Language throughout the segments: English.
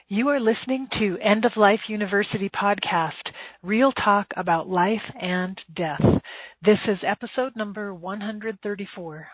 You are listening to End of Life University podcast, real talk about life and death. This is episode number 134.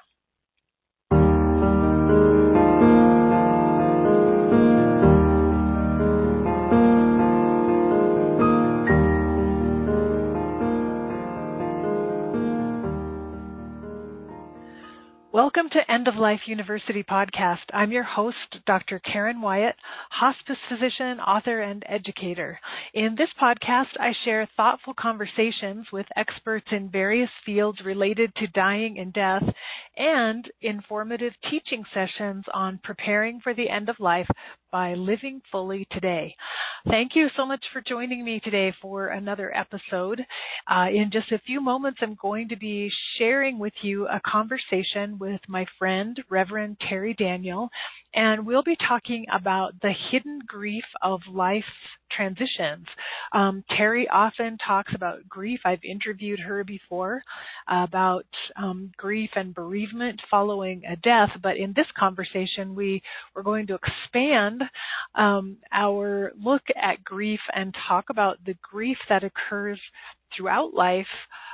Welcome to End of Life University podcast. I'm your host, Dr. Karen Wyatt, hospice physician, author, and educator. In this podcast, I share thoughtful conversations with experts in various fields related to dying and death, and informative teaching sessions on preparing for the end of life by living fully today. Thank you so much for joining me today for another episode. In just a few moments, I'm going to be sharing with you a conversation with my friend, Reverend Terry Daniel, and we'll be talking about the hidden grief of life transitions. Terry often talks about grief. I've interviewed her before about grief and bereavement following a death, but in this conversation, we're going to expand our look at grief and talk about the grief that occurs throughout life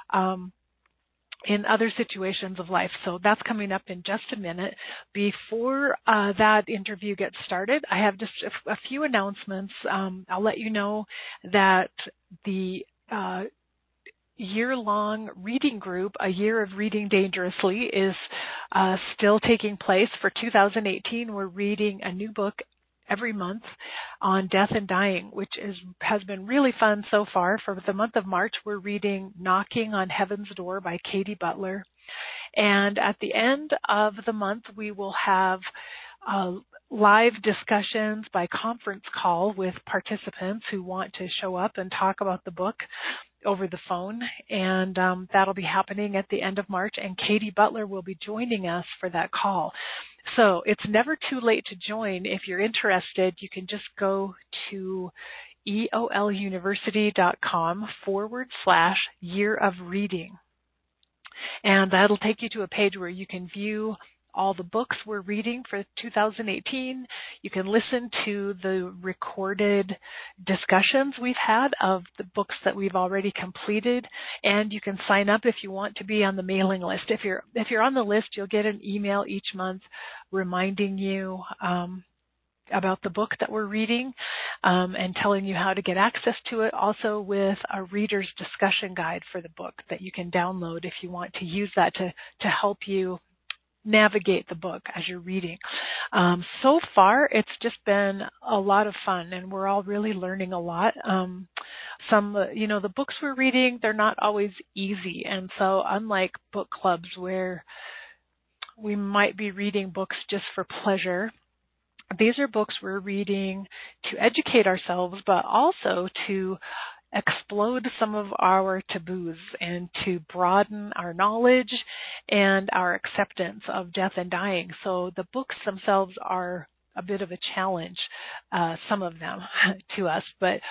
in other situations of life. So that's coming up in just a minute. Before that interview gets started, I have just a few announcements. I'll let you know that the year-long reading group, A Year of Reading Dangerously, is still taking place. For 2018, we're reading a new book every month on death and dying, which has been really fun so far. For the month of March, we're reading Knocking on Heaven's Door by Katie Butler. And at the end of the month, we will have live discussions by conference call with participants who want to show up and talk about the book over the phone, and that'll be happening at the end of March, and Katie Butler will be joining us for that call. So it's never too late to join. If you're interested, you can just go to eoluniversity.com/year of reading. And that'll take you to a page where you can view all the books we're reading for 2018. You can listen to the recorded discussions we've had of the books that we've already completed, and you can sign up if you want to be on the mailing list. If you're on the list, you'll get an email each month reminding you about the book that we're reading and telling you how to get access to it, also with a reader's discussion guide for the book that you can download if you want to use that to help you navigate the book as you're reading. So far, it's just been a lot of fun, and we're all really learning a lot. The books we're reading, they're not always easy, and so unlike book clubs where we might be reading books just for pleasure, these are books we're reading to educate ourselves, but also to explode some of our taboos and to broaden our knowledge and our acceptance of death and dying. So the books themselves are a bit of a challenge, some of them, to us, but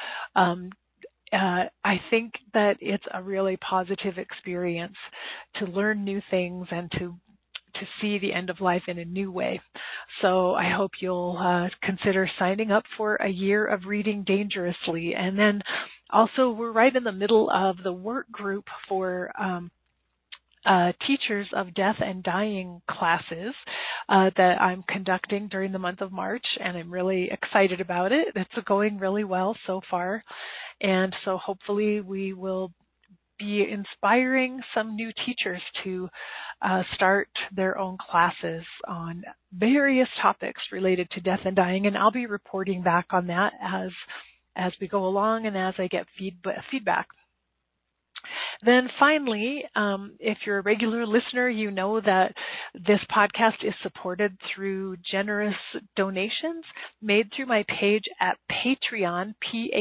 I think that it's a really positive experience to learn new things and to see the end of life in a new way. So I hope you'll consider signing up for A Year of Reading Dangerously. And then also, we're right in the middle of the work group for teachers of death and dying classes that I'm conducting during the month of March, and I'm really excited about it. It's going really well so far, and so hopefully we will be inspiring some new teachers to start their own classes on various topics related to death and dying, and I'll be reporting back on that as we go along and as I get feedback. Then finally, if you're a regular listener, you know that this podcast is supported through generous donations made through my page at Patreon,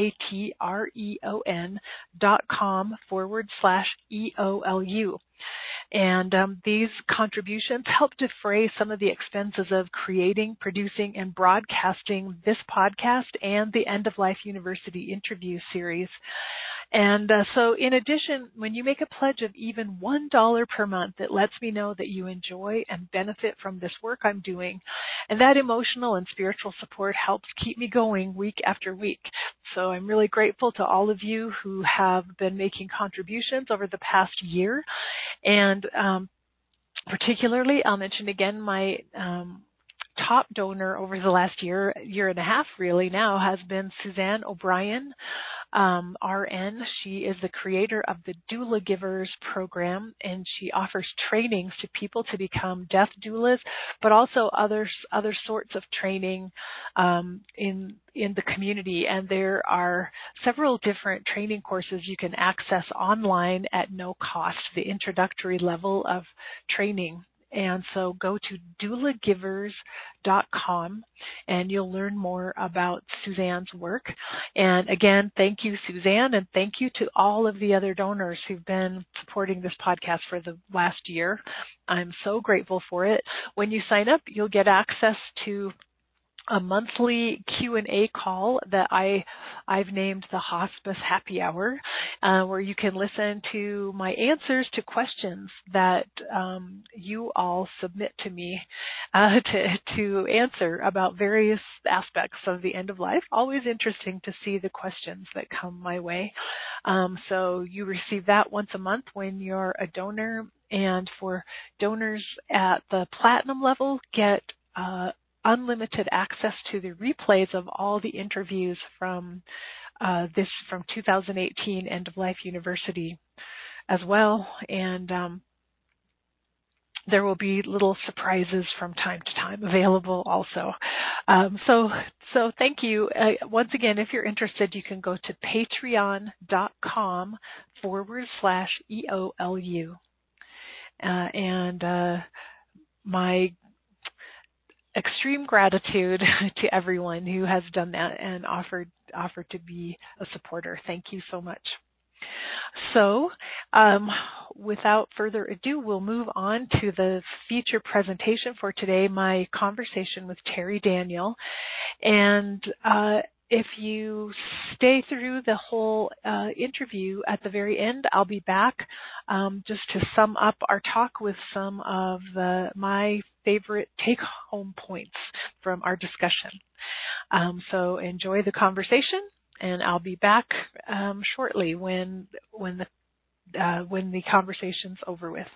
patreon.com/EOLU. And these contributions help defray some of the expenses of creating, producing, and broadcasting this podcast and the End of Life University interview series. And so in addition, when you make a pledge of even $1 per month, it lets me know that you enjoy and benefit from this work I'm doing. And that emotional and spiritual support helps keep me going week after week. So I'm really grateful to all of you who have been making contributions over the past year. And particularly, I'll mention again my top donor over the last year and a half really now has been Suzanne O'Brien, RN. She is the creator of the Doula Givers program, and she offers trainings to people to become death doulas, but also other sorts of training in the community. And there are several different training courses you can access online at no cost, the introductory level of training. And so go to doulagivers.com and you'll learn more about Suzanne's work. And again, thank you, Suzanne, and thank you to all of the other donors who've been supporting this podcast for the last year. I'm so grateful for it. When you sign up, you'll get access to a monthly Q&A call that I've named the Hospice Happy Hour, where you can listen to my answers to questions that you all submit to me to answer about various aspects of the end of life. Always interesting to see the questions that come my way. So you receive that once a month when you're a donor, and for donors at the platinum level, get unlimited access to the replays of all the interviews from 2018 End of Life University as well. And there will be little surprises from time to time available also. So thank you. Once again, if you're interested, you can go to patreon.com/EOLU. And my extreme gratitude to everyone who has done that and offered to be a supporter. Thank you so much. So without further ado, we'll move on to the feature presentation for today, my conversation with Terry Daniel. And if you stay through the whole interview, at the very end, I'll be back just to sum up our talk with some of my favorite take-home points from our discussion. So enjoy the conversation, and I'll be back shortly when the conversation's over with.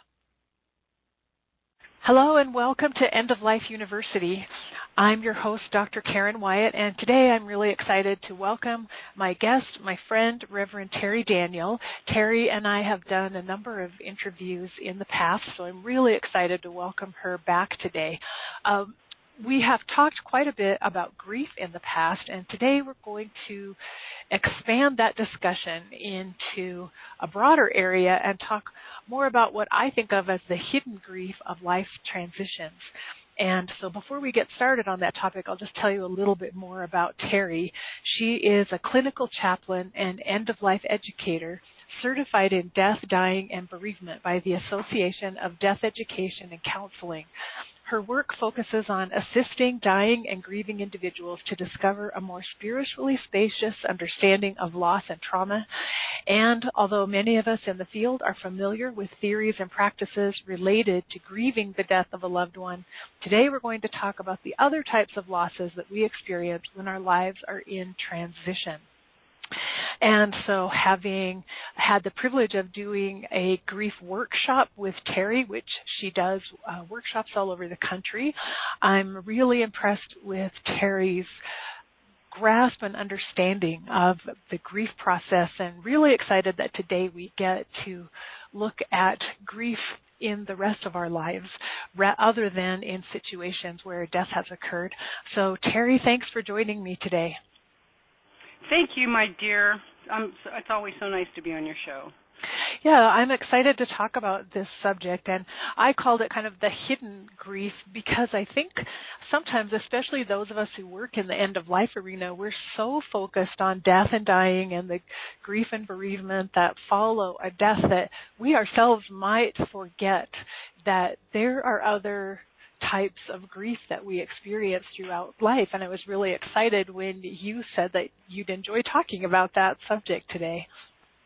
Hello and welcome to End of Life University. I'm your host, Dr. Karen Wyatt, and today I'm really excited to welcome my guest, my friend, Reverend Terry Daniel. Terry and I have done a number of interviews in the past, so I'm really excited to welcome her back today. We have talked quite a bit about grief in the past, and today we're going to expand that discussion into a broader area and talk more about what I think of as the hidden grief of life transitions. And so before we get started on that topic, I'll just tell you a little bit more about Terry. She is a clinical chaplain and end-of-life educator certified in death, dying, and bereavement by the Association of Death Education and Counseling. Her work focuses on assisting dying and grieving individuals to discover a more spiritually spacious understanding of loss and trauma. And although many of us in the field are familiar with theories and practices related to grieving the death of a loved one, today we're going to talk about the other types of losses that we experience when our lives are in transition. And so having had the privilege of doing a grief workshop with Terry, which she does workshops all over the country, I'm really impressed with Terry's grasp and understanding of the grief process, and really excited that today we get to look at grief in the rest of our lives other than in situations where death has occurred. So Terry, thanks for joining me today. Thank you, my dear. It's always so nice to be on your show. Yeah, I'm excited to talk about this subject, and I called it kind of the hidden grief because I think sometimes, especially those of us who work in the end-of-life arena, we're so focused on death and dying and the grief and bereavement that follow a death that we ourselves might forget that there are other types of grief that we experience throughout life. And I was really excited when you said that you'd enjoy talking about that subject today.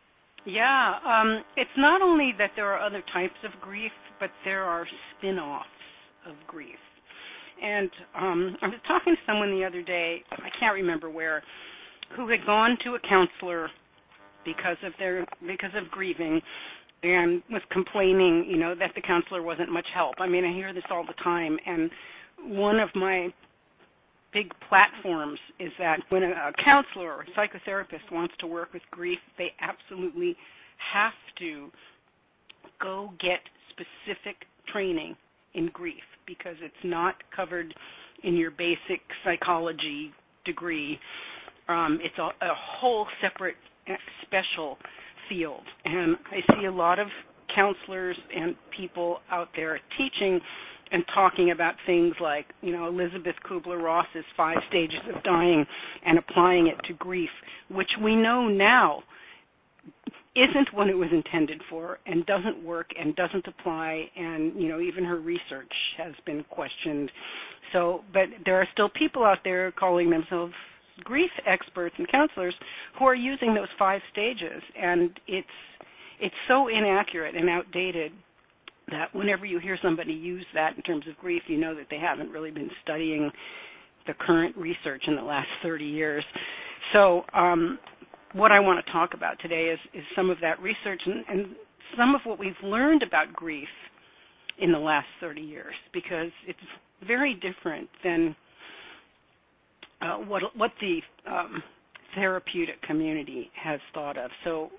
Yeah, it's not only that there are other types of grief, but there are spin-offs of grief. And I was talking to someone the other day, I can't remember where, who had gone to a counselor because of grieving, and was complaining, that the counselor wasn't much help. I mean, I hear this all the time, and one of my big platforms is that when a counselor or a psychotherapist wants to work with grief, they absolutely have to go get specific training in grief, because it's not covered in your basic psychology degree. It's a whole separate special field. And I see a lot of counselors and people out there teaching and talking about things like, Elizabeth Kubler-Ross's 5 stages of dying and applying it to grief, which we know now isn't what it was intended for and doesn't work and doesn't apply, and, even her research has been questioned. So, but there are still people out there calling themselves grief experts and counselors who are using those 5 stages, and it's so inaccurate and outdated that whenever you hear somebody use that in terms of grief, you know that they haven't really been studying the current research in the last 30 years. So what I want to talk about today is some of that research and some of what we've learned about grief in the last 30 years, because it's very different than what the therapeutic community has thought of. So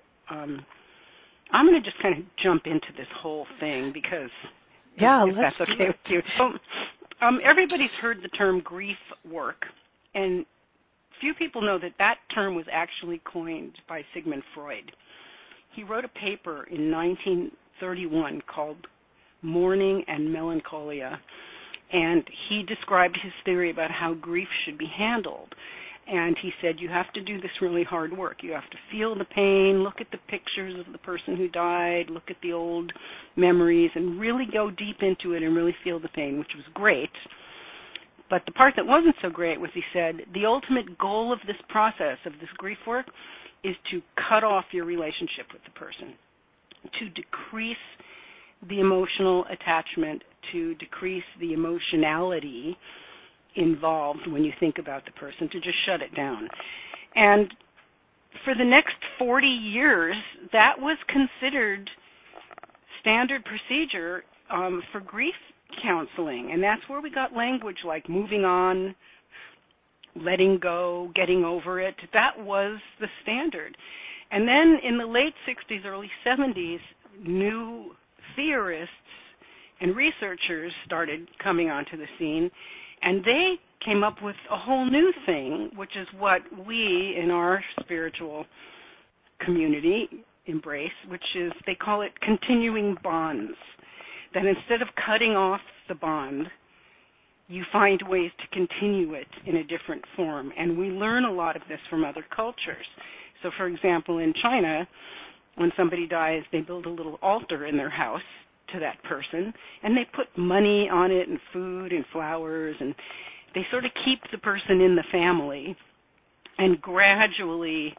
I'm going to just kind of jump into this whole thing, because if that's okay with you. So, everybody's heard the term grief work, and few people know that term was actually coined by Sigmund Freud. He wrote a paper in 1931 called Mourning and Melancholia, and he described his theory about how grief should be handled. And he said, you have to do this really hard work. You have to feel the pain, look at the pictures of the person who died, look at the old memories, and really go deep into it and really feel the pain, which was great. But the part that wasn't so great was, he said, the ultimate goal of this process, of this grief work, is to cut off your relationship with the person, to decrease the emotional attachment, to decrease the emotionality involved when you think about the person, to just shut it down. And for the next 40 years, that was considered standard procedure for grief counseling, and that's where we got language like moving on, letting go, getting over it. That was the standard. And then in the late 60s, early 70s, new theorists and researchers started coming onto the scene, and they came up with a whole new thing, which is what we in our spiritual community embrace, which is, they call it continuing bonds. That instead of cutting off the bond, you find ways to continue it in a different form. And we learn a lot of this from other cultures. So, for example, in China, when somebody dies, they build a little altar in their house to that person, and they put money on it and food and flowers, and they sort of keep the person in the family and gradually,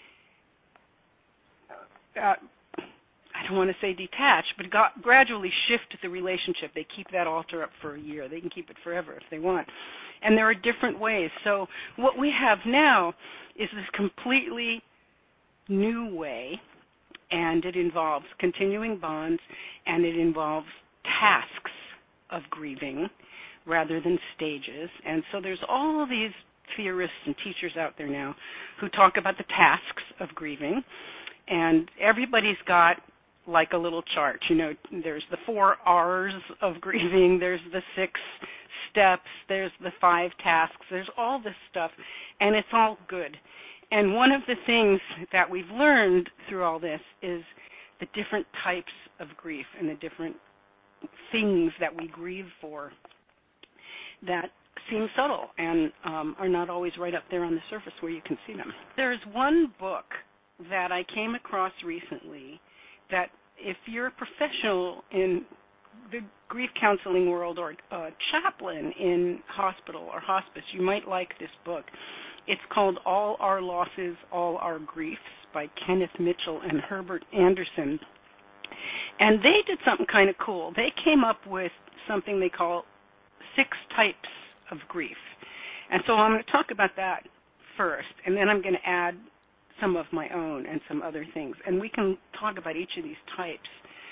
I don't want to say detach, but gradually shift the relationship. They keep that altar up for a year. They can keep it forever if they want. And there are different ways. So what we have now is this completely new way, and it involves continuing bonds, and it involves tasks of grieving rather than stages. And so there's all these theorists and teachers out there now who talk about the tasks of grieving, and everybody's got like a little chart. There's the 4 R's of grieving, there's the 6 steps, there's the 5 tasks, there's all this stuff, and it's all good. And one of the things that we've learned through all this is the different types of grief and the different things that we grieve for that seem subtle and are not always right up there on the surface where you can see them. There's one book that I came across recently that, if you're a professional in the grief counseling world or a chaplain in hospital or hospice, you might like this book. It's called All Our Losses, All Our Griefs by Kenneth Mitchell and Herbert Anderson. And they did something kind of cool. They came up with something they call 6 types of grief. And so I'm going to talk about that first, and then I'm going to add some of my own and some other things. And we can talk about each of these types.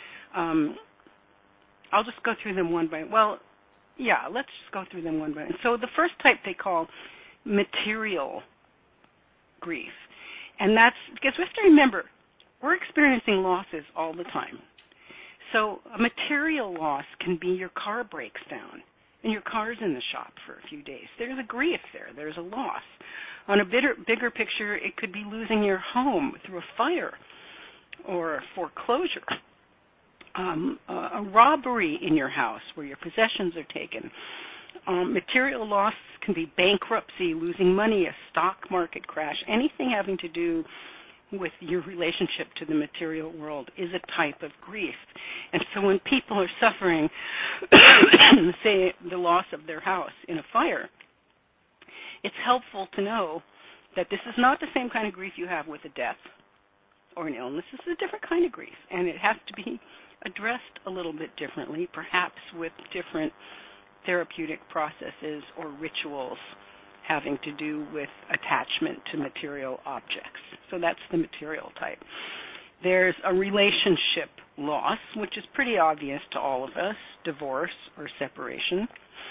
I'll just go through them one by one. Let's just go through them one by one. So the first type they call material grief. And that's because we have to remember, we're experiencing losses all the time. So a material loss can be your car breaks down and your car's in the shop for a few days. There's a grief there. There's a loss. On a bigger picture, it could be losing your home through a fire or a foreclosure, a robbery in your house where your possessions are taken. Material loss can be bankruptcy, losing money, a stock market crash. Anything having to do with your relationship to the material world is a type of grief. And so when people are suffering, say, the loss of their house in a fire, it's helpful to know that this is not the same kind of grief you have with a death or an illness. This is a different kind of grief, and it has to be addressed a little bit differently, perhaps with different therapeutic processes or rituals having to do with attachment to material objects. So that's the material type. There's a relationship loss, which is pretty obvious to all of us, divorce or separation,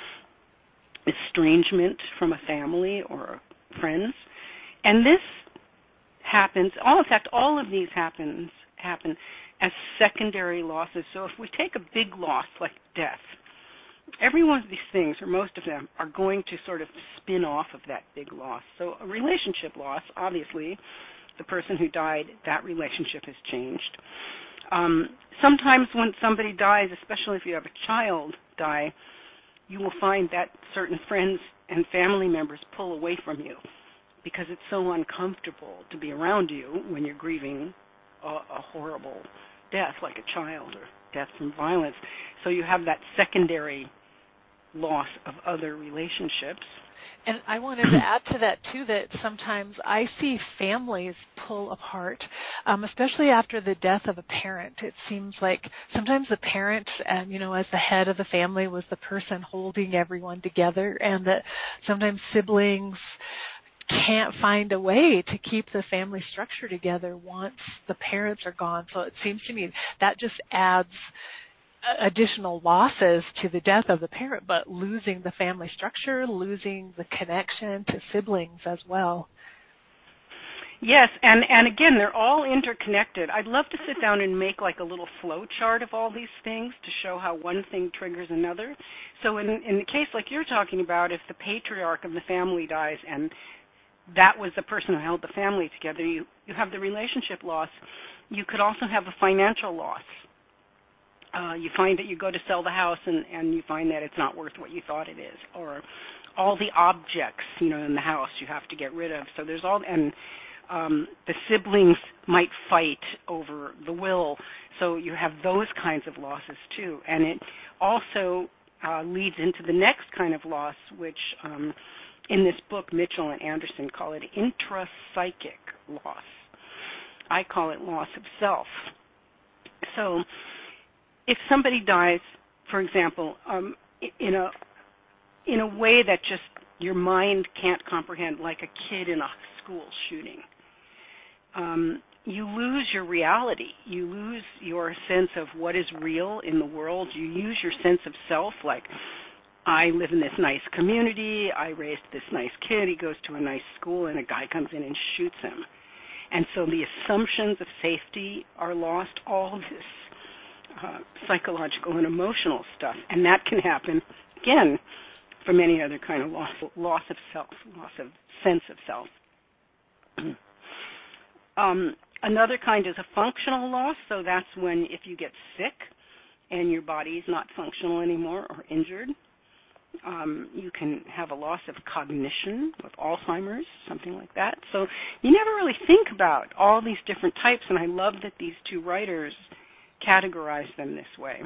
estrangement from a family or friends. And this happens, all of these happen as secondary losses. So if we take a big loss like death, every one of these things, or most of them, are going to sort of spin off of that big loss. So a relationship loss, obviously, the person who died, that relationship has changed. Sometimes when somebody dies, especially if you have a child die, you will find that certain friends and family members pull away from you because it's so uncomfortable to be around you when you're grieving a horrible death like a child or death from violence. So you have that secondary loss of other relationships. And I wanted to add to that, too, that sometimes I see families pull apart, especially after the death of a parent. It seems like sometimes the parent, as the head of the family, was the person holding everyone together, and that sometimes siblings can't find a way to keep the family structure together once the parents are gone. So it seems to me that just adds additional losses to the death of the parent, but losing the family structure, losing the connection to siblings as well. Yes, and again, they're all interconnected. I'd love to sit down and make like a little flow chart of all these things to show how one thing triggers another. So in the case like you're talking about, if the patriarch of the family dies and that was the person who held the family together, you have the relationship loss. You could also have a financial loss. You find that you go to sell the house and you find that it's not worth what you thought it is, or all the objects, in the house you have to get rid of. So there's and the siblings might fight over the will. So you have those kinds of losses too. And it also leads into the next kind of loss, which in this book, Mitchell and Anderson call it intrapsychic loss. I call it loss of self. So if somebody dies, for example, in a way that just your mind can't comprehend, like a kid in a school shooting, you lose your reality. You lose your sense of what is real in the world. You lose your sense of self, like, I live in this nice community, I raised this nice kid, he goes to a nice school, and a guy comes in and shoots him. And so the assumptions of safety are lost, all this psychological and emotional stuff. And that can happen, again, from any other kind of loss of self, loss of sense of self. Another kind is a functional loss, so that's when if you get sick and your body is not functional anymore or injured, you can have a loss of cognition with Alzheimer's, something like that. So you never really think about all these different types, and I love that these two writers categorize them this way.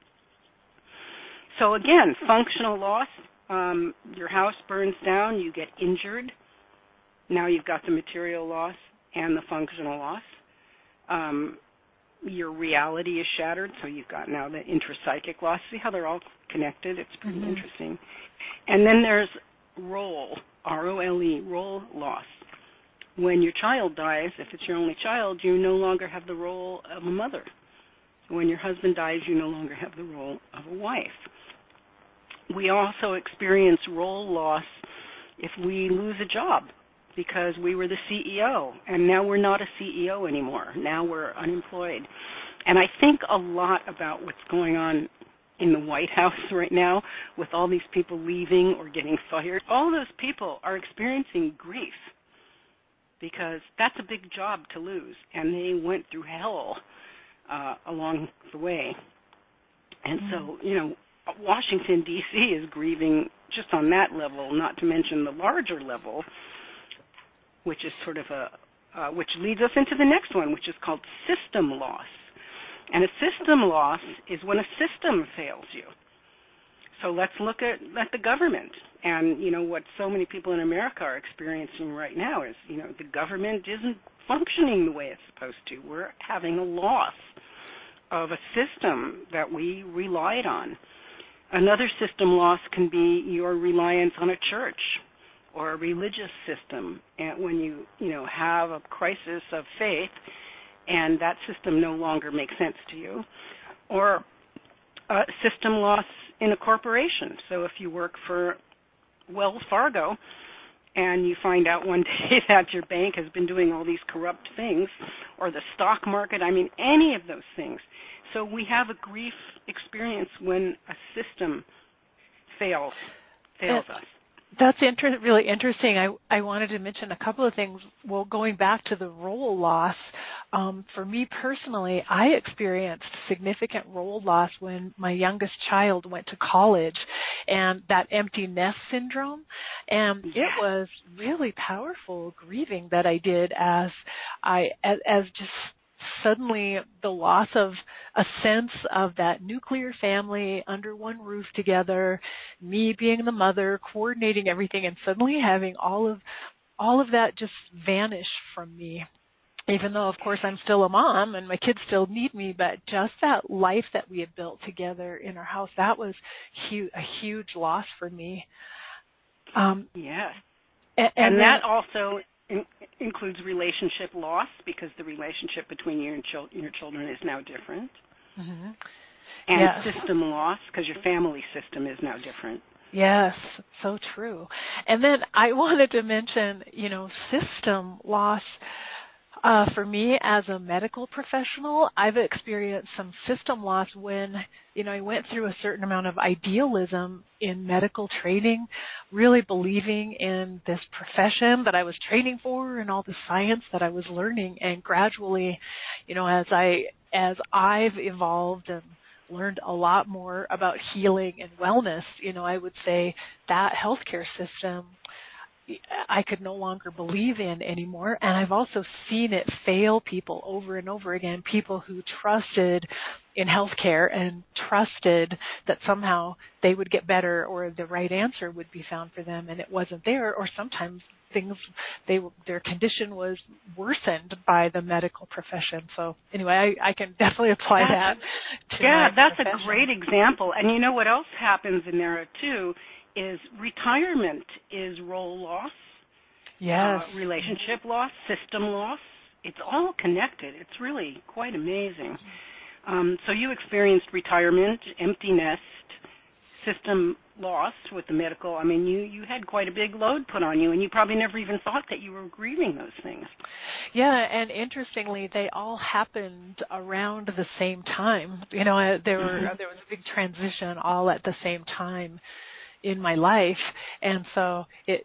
So again, functional loss, your house burns down, you get injured, Now you've got the material loss and the functional loss. Your reality is shattered, so you've got now the intrapsychic loss. See how they're all connected? It's pretty interesting. And then there's role, R-O-L-E, role loss. When your child dies, if it's your only child, you no longer have the role of a mother. When your husband dies, you no longer have the role of a wife. We also experience role loss if we lose a job, because we were the CEO, and now we're not a CEO anymore. Now we're unemployed. And I think a lot about what's going on in the White House right now with all these people leaving or getting fired. All those people are experiencing grief because that's a big job to lose, and they went through hell along the way. And so, Washington, D.C. is grieving just on that level, not to mention the larger level, which is sort of which leads us into the next one, which is called system loss. And a system loss is when a system fails you. So let's look at the government. And, what so many people in America are experiencing right now is, the government isn't functioning the way it's supposed to. We're having a loss of a system that we relied on. Another system loss can be your reliance on a church or a religious system, and when you have a crisis of faith and that system no longer makes sense to you, or a system loss in a corporation. So if you work for Wells Fargo and you find out one day that your bank has been doing all these corrupt things, or the stock market, any of those things. So we have a grief experience when a system fails us. That's really interesting. I wanted to mention a couple of things. Well, going back to the role loss, for me personally, I experienced significant role loss when my youngest child went to college, and that empty nest syndrome. And it was really powerful grieving that I did as just suddenly the loss of a sense of that nuclear family under one roof together, me being the mother, coordinating everything, and suddenly having all of that just vanish from me. Even though, of course, I'm still a mom and my kids still need me, but just that life that we had built together in our house, that was a huge loss for me. Yes. And that also includes relationship loss, because the relationship between you and your children is now different. Mm-hmm. And system loss, because your family system is now different. Yes, so true. And then I wanted to mention, system loss. For me, as a medical professional, I've experienced some system loss when, I went through a certain amount of idealism in medical training, really believing in this profession that I was training for and all the science that I was learning. And gradually, as I've evolved and learned a lot more about healing and wellness, I would say that healthcare system I could no longer believe in anymore. And I've also seen it fail people over and over again, people who trusted in healthcare and trusted that somehow they would get better or the right answer would be found for them, and it wasn't there, or sometimes their condition was worsened by the medical profession. So anyway, I can definitely apply that to my that's profession. A great example. And you know what else happens in there too is retirement is role loss, relationship loss, system loss. It's all connected. It's really quite amazing. So you experienced retirement, empty nest, system loss with the medical. You had quite a big load put on you, and you probably never even thought that you were grieving those things. Yeah, and interestingly, they all happened around the same time. There was a big transition all at the same time in my life, and so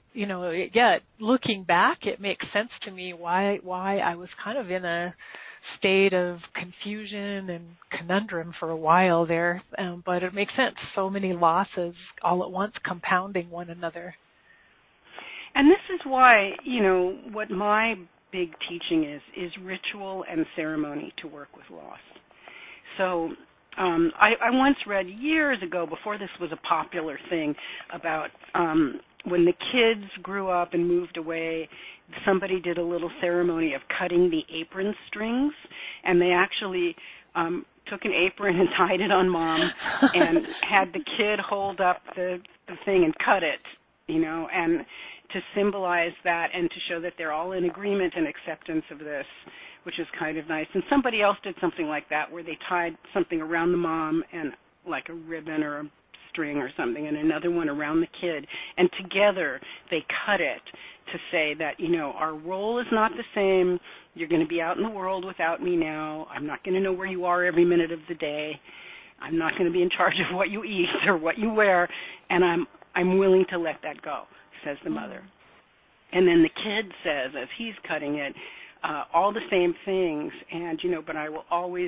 looking back, it makes sense to me why I was kind of in a state of confusion and conundrum for a while there, but it makes sense. So many losses all at once compounding one another. And this is why, what my big teaching is ritual and ceremony to work with loss. So I once read years ago, before this was a popular thing, about when the kids grew up and moved away, somebody did a little ceremony of cutting the apron strings, and they actually took an apron and tied it on Mom and had the kid hold up the thing and cut it, and to symbolize that and to show that they're all in agreement and acceptance of this, which is kind of nice. And somebody else did something like that where they tied something around the mom and like a ribbon or a string or something, and another one around the kid, and together they cut it to say that, our role is not the same. You're going to be out in the world without me now. I'm not going to know where you are every minute of the day. I'm not going to be in charge of what you eat or what you wear, and I'm willing to let that go, says the mother. And then the kid says, as he's cutting it, all the same things, and, but I will always,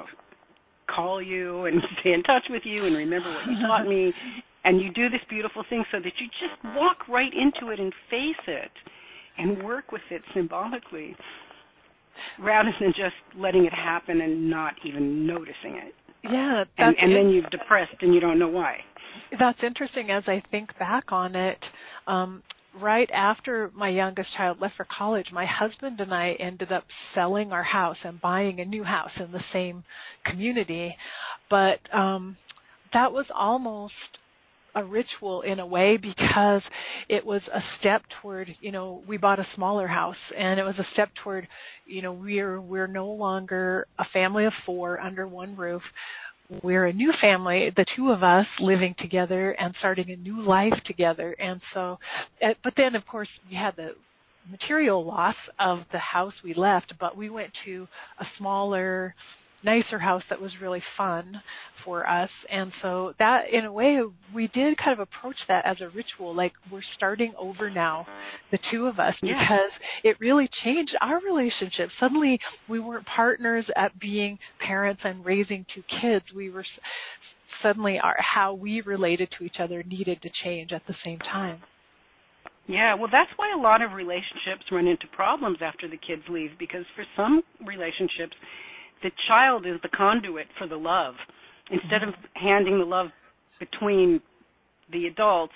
call you and stay in touch with you and remember what you taught me. And you do this beautiful thing so that you just walk right into it and face it and work with it symbolically rather than just letting it happen and not even noticing it. Yeah. And then you've depressed and you don't know why. That's interesting. As I think back on it, right after my youngest child left for college, my husband and I ended up selling our house and buying a new house in the same community. But that was almost a ritual in a way, because it was a step toward, we bought a smaller house, and it was a step toward, we're no longer a family of 4 under one roof. We're a new family, the two of us living together and starting a new life together. And so, but then of course we had the material loss of the house we left, but we went to a smaller, nicer house that was really fun for us. And so that, in a way, we did kind of approach that as a ritual, like we're starting over now, the two of us, because it really changed our relationship. Suddenly we weren't partners at being parents and raising 2 kids. We were suddenly, how we related to each other needed to change at the same time. Yeah, well, that's why a lot of relationships run into problems after the kids leave, because for some relationships, the child is the conduit for the love. Instead of handing the love between the adults,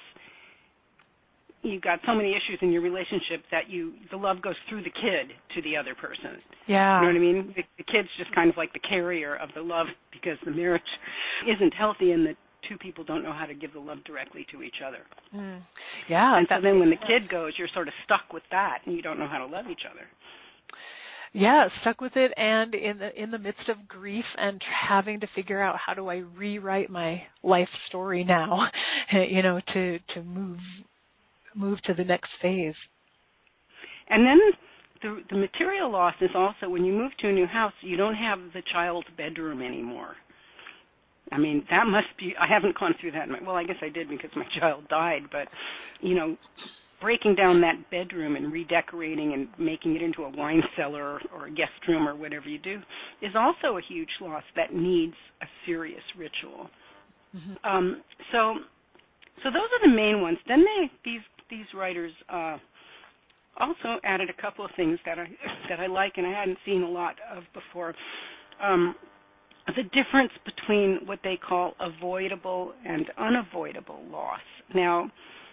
you've got so many issues in your relationship that the love goes through the kid to the other person. Yeah. You know what I mean? The kid's just kind of like the carrier of the love, because the marriage isn't healthy and the 2 people don't know how to give the love directly to each other. Yeah. And so then when the kid goes, you're sort of stuck with that, and you don't know how to love each other. Yeah, stuck with it, and in the midst of grief and having to figure out, how do I rewrite my life story now, to move to the next phase. And then the material loss is also, when you move to a new house, you don't have the child's bedroom anymore. I mean, that must be, I haven't gone through that. Well, I guess I did because my child died, but, breaking down that bedroom and redecorating and making it into a wine cellar or a guest room or whatever you do is also a huge loss that needs a serious ritual. So those are the main ones. Then these writers also added a couple of things that I like and I hadn't seen a lot of before. The difference between what they call avoidable and unavoidable loss. Now,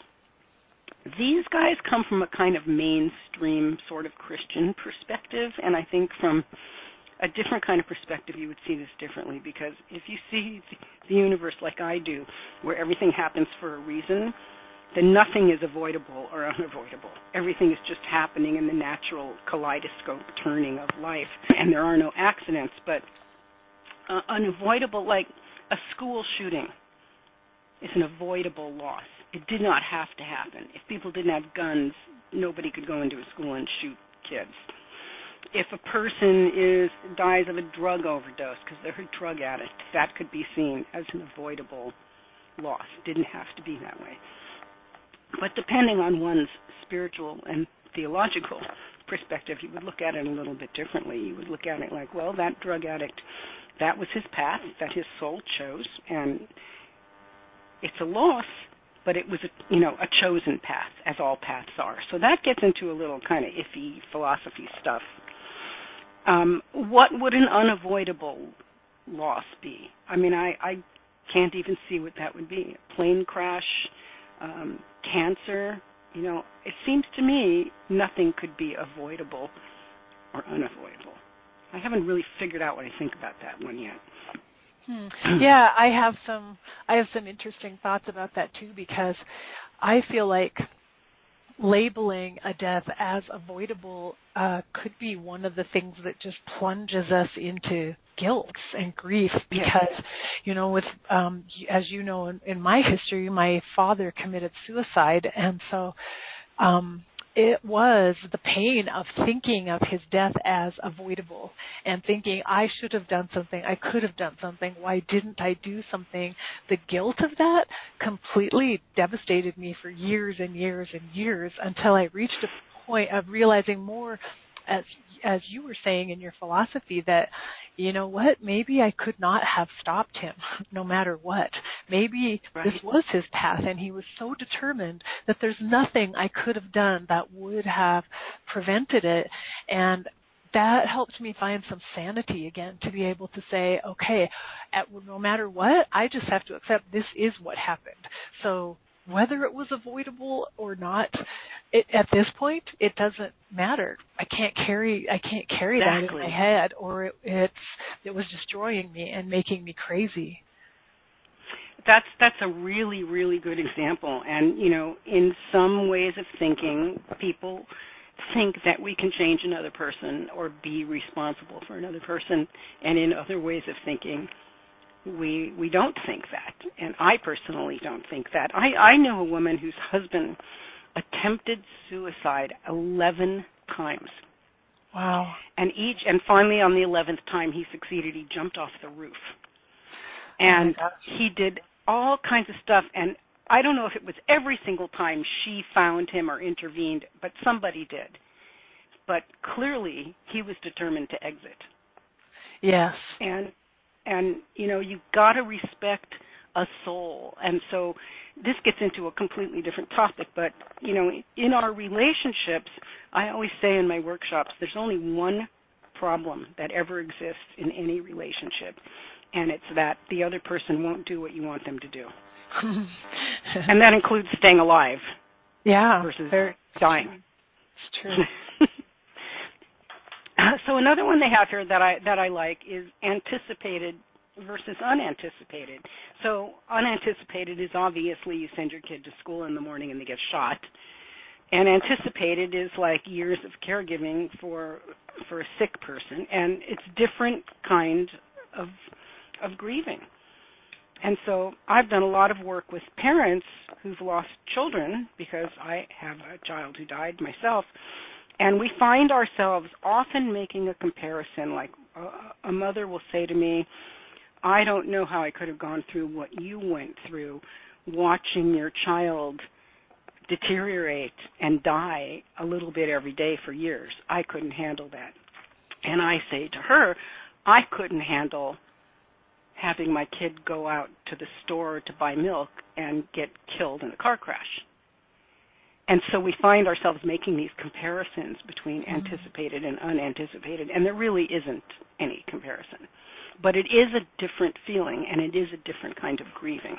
these guys come from a kind of mainstream sort of Christian perspective, and I think from a different kind of perspective you would see this differently, because if you see the universe like I do, where everything happens for a reason, then nothing is avoidable or unavoidable. Everything is just happening in the natural kaleidoscope turning of life, and there are no accidents. But unavoidable, like a school shooting, is an avoidable loss. It did not have to happen. If people didn't have guns, nobody could go into a school and shoot kids. If a person dies of a drug overdose because they're a drug addict, that could be seen as an avoidable loss. Didn't have to be that way. But depending on one's spiritual and theological perspective, you would look at it a little bit differently. You would look at it like, well, that drug addict, that was his path that his soul chose, and it's a loss, but it was a chosen path, as all paths are. So that gets into a little kind of iffy philosophy stuff. What would an unavoidable loss be? I mean, I can't even see what that would be. A plane crash, cancer, it seems to me nothing could be avoidable or unavoidable. I haven't really figured out what I think about that one yet. Yeah, I have some interesting thoughts about that too, because I feel like labeling a death as avoidable could be one of the things that just plunges us into guilt and grief, because with as you know, in my history, my father committed suicide, and so it was the pain of thinking of his death as avoidable and thinking, I should have done something, I could have done something, why didn't I do something? The guilt of that completely devastated me for years and years and years, until I reached a point of realizing more, as you were saying in your philosophy, that, you know what, maybe I could not have stopped him no matter what. Maybe this was his path, and he was so determined that there's nothing I could have done that would have prevented it. And that helped me find some sanity again, to be able to say, okay, no matter what, I just have to accept this is what happened. So whether it was avoidable or not, at this point, it doesn't matter. I can't carry that in my head, or it was destroying me and making me crazy. That's a really, really good example. And, in some ways of thinking, people think that we can change another person or be responsible for another person. And in other ways of thinking, we don't think that. And I personally don't think that. I know a woman whose husband attempted suicide 11 times. Wow. And finally on the 11th time he succeeded. He jumped off the roof. And he did all kinds of stuff, and I don't know if it was every single time she found him or intervened, but somebody did. But clearly he was determined to exit. Yes. And you've got to respect a soul. And so this gets into a completely different topic, but, in our relationships, I always say in my workshops, there's only one problem that ever exists in any relationship, and it's that the other person won't do what you want them to do. And that includes staying alive versus dying. It's true. So another one they have here that I like is anticipated versus unanticipated. So unanticipated is obviously you send your kid to school in the morning and they get shot. And anticipated is like years of caregiving for a sick person, and it's different kind of grieving. And so I've done a lot of work with parents who've lost children, because I have a child who died myself, and we find ourselves often making a comparison. Like a mother will say to me, I don't know how I could have gone through what you went through, watching your child deteriorate and die a little bit every day for years. I couldn't handle that. And I say to her, I couldn't handle having my kid go out to the store to buy milk and get killed in a car crash. And so we find ourselves making these comparisons between anticipated and unanticipated, and there really isn't any comparison. But it is a different feeling, and it is a different kind of grieving.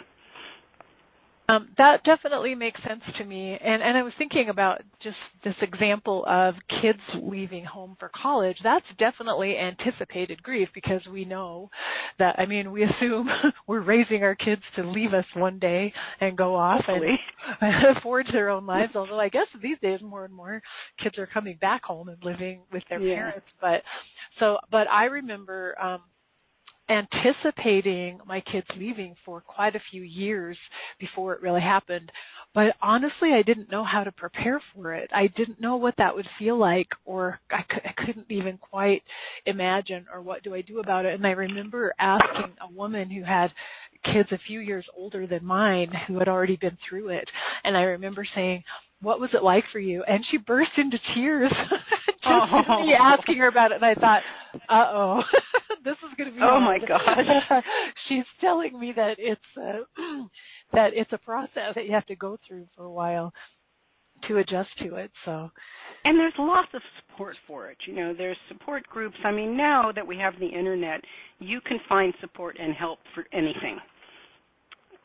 That definitely makes sense to me. And I was thinking about just this example of kids leaving home for college. That's definitely anticipated grief, because we know that, we assume we're raising our kids to leave us one day and go off and forge their own lives. Although I guess these days more and more kids are coming back home and living with their parents. But I remember anticipating my kids leaving for quite a few years before it really happened. But honestly, I didn't know how to prepare for it. I didn't know what that would feel like, or I couldn't even quite imagine, or what do I do about it. And I remember asking a woman who had kids a few years older than mine, who had already been through it. And I remember saying, what was it like for you? And she burst into tears just me asking her about it. And I thought, this is going to be hard. My gosh. She's telling me that it's a process that you have to go through for a while to adjust to it. So, and there's lots of support for it. There's support groups. Now that we have the internet, you can find support and help for anything.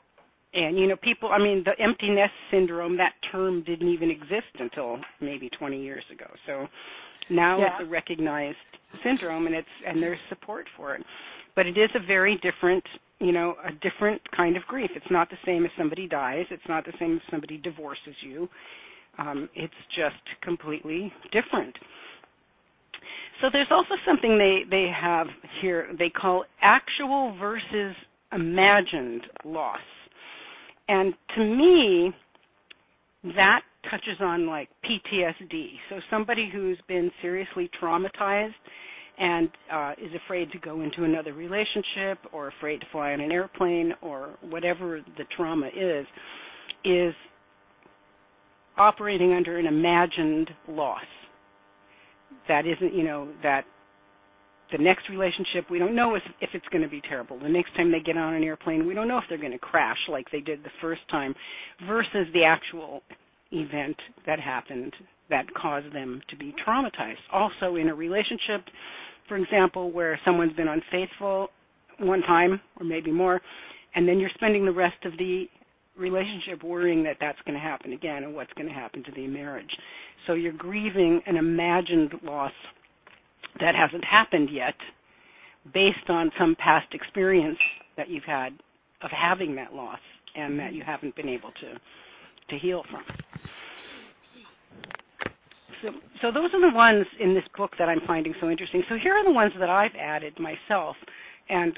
And, people, the empty nest syndrome, that term didn't even exist until maybe 20 years ago. So now it's a recognized syndrome, and there's support for it. But it is a very different, a different kind of grief. It's not the same as somebody dies. It's not the same as somebody divorces you. It's just completely different. So there's also something they have here they call actual versus imagined loss. And to me, that touches on like PTSD. So somebody who's been seriously traumatized and is afraid to go into another relationship or afraid to fly on an airplane or whatever the trauma is operating under an imagined loss. That isn't, that the next relationship, we don't know if it's going to be terrible. The next time they get on an airplane, we don't know if they're going to crash like they did the first time, versus the actual event that happened that caused them to be traumatized. Also in a relationship, for example, where someone's been unfaithful one time or maybe more, and then you're spending the rest of the relationship worrying that that's going to happen again and what's going to happen to the marriage. So you're grieving an imagined loss that hasn't happened yet based on some past experience that you've had of having that loss and that you haven't been able to heal from. So those are the ones in this book that I'm finding so interesting. So here are the ones that I've added myself. And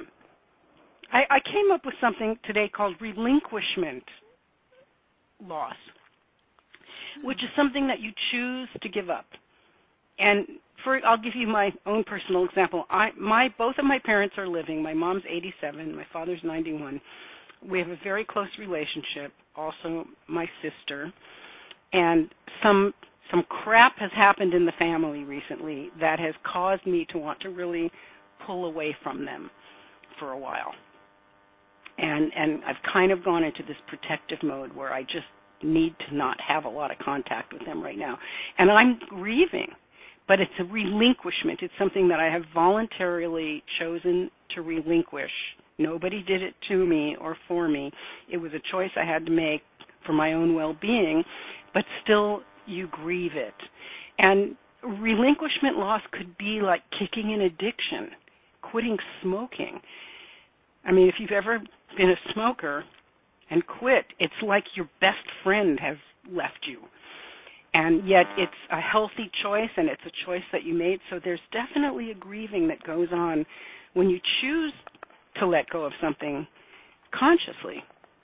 I came up with something today called relinquishment loss, which is something that you choose to give up. And I'll give you my own personal example. Both of my parents are living. My mom's 87. My father's 91. We have a very close relationship. Also, my sister. And some crap has happened in the family recently that has caused me to want to really pull away from them for a while. And I've kind of gone into this protective mode where I just need to not have a lot of contact with them right now. And I'm grieving, but it's a relinquishment. It's something that I have voluntarily chosen to relinquish. Nobody did it to me or for me. It was a choice I had to make for my own well-being, but still you grieve it. And relinquishment loss could be like kicking an addiction, quitting smoking. I mean, if you've ever been a smoker and quit, it's like your best friend has left you. And yet it's a healthy choice, and it's a choice that you made. So there's definitely a grieving that goes on when you choose to let go of something consciously.